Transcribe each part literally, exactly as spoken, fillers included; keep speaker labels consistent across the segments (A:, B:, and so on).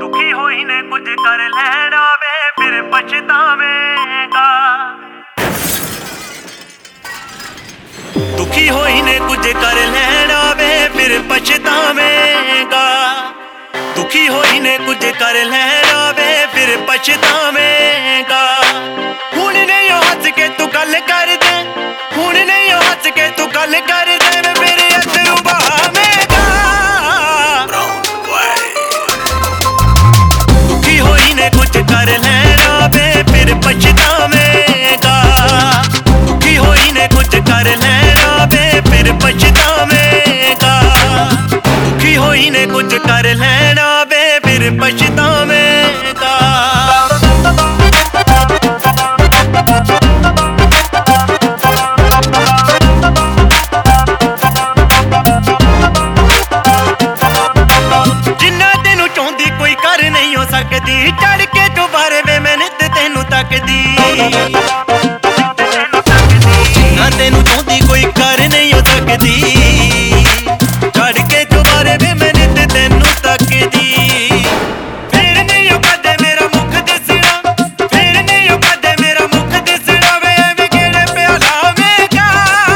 A: दुखी होई ने कुछ कर लेना वे फिर पछतावेगा। दुखी होई ने कुछ कर लेना वे फिर पछतावेगा। दुखी होई ने कुछ कर लेना वे फिर पछतावेगा। हुण नहीं हस के तू गल कर दे, हुण नहीं हस के तू गल कर दे वे मेरे अथरू बहावेगा। दुखी होई ने कुछ कर लेना वे फिर पछतावेगा। दुखी होई ने कुछ कर लेना वे फिर पछतावेगा। दुखी होई ने कुछ कर लेना वे फिर पछतावेगा। जिन्ना तेनू चाहुंदी कोई कर नहीं हो सकदी, चढ़ के दोबारे वे मैं नित तेनू तकदी। जिन्ना तेनू चाहुंदी कोई कर नहीं हो सकदी, चढ़ के दोबारे वे मैं नित तेनू तकदी। फिर नहीं हो कदे मेरा मुख दिसना, फिर नहीं हो कदे मेरा मुख दिसना वे एवें किहड़े पिया लावेगा।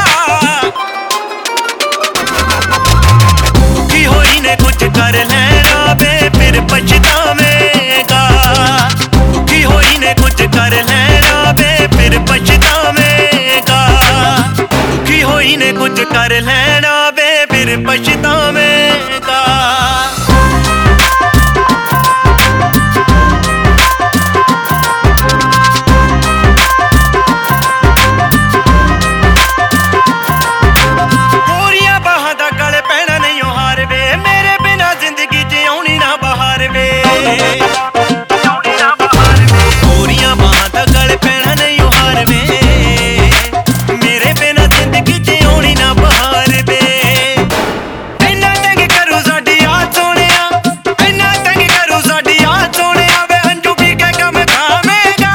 A: दुखी होई ने कुछ कर लेना वे फिर पछतावेगा। दुखी होई ने कुछ कर लेना वे फिर पछतावेगा। दुखी होई ने कुछ कर लेना वे फिर पछतावेगा। गोरियां बाहां दा गल पैना नहीं ओ हार वे, मेरे बिना जिंदगी च आउणी ना बहार वे। गोरियां बाहां दा गल पैना नहीं ओ हार वे, मेरे बिना जिंदगी च आउणी ना बहार वे। इन्ना तंग करू साडी याद सोहणिया, इन्ना तंग करू साडी याद सोहणिया वे हंझू पी के कम खावेगा।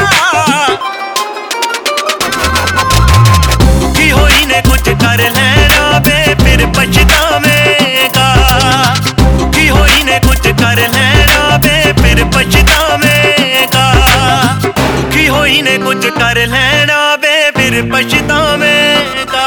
A: दुखी होई ने कुछ कर लेना वे फिर पछतावेगा। दुखी होई ने कुछ कर लेना वे फिर पछतावेगा। दुखी होई ने कुछ कर लेना वे फिर पछतावेगा।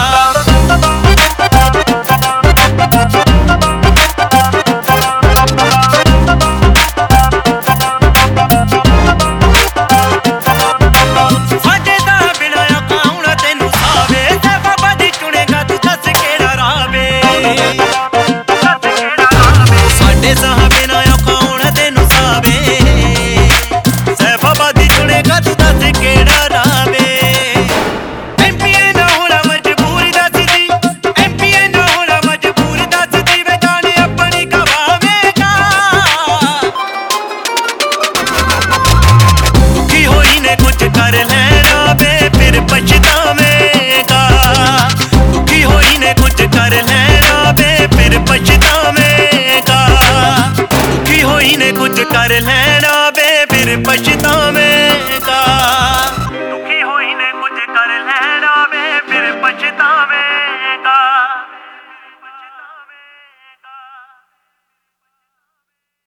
A: अजे दा बिना आखां हुण तैनू सावे, ते बाबा दी चुनेगा तू दस केड़ा राह वे। साडे साह बिना आखां हुण तैनू सावे, ते बाबा दी चुनेगा तू दस केड़ा राह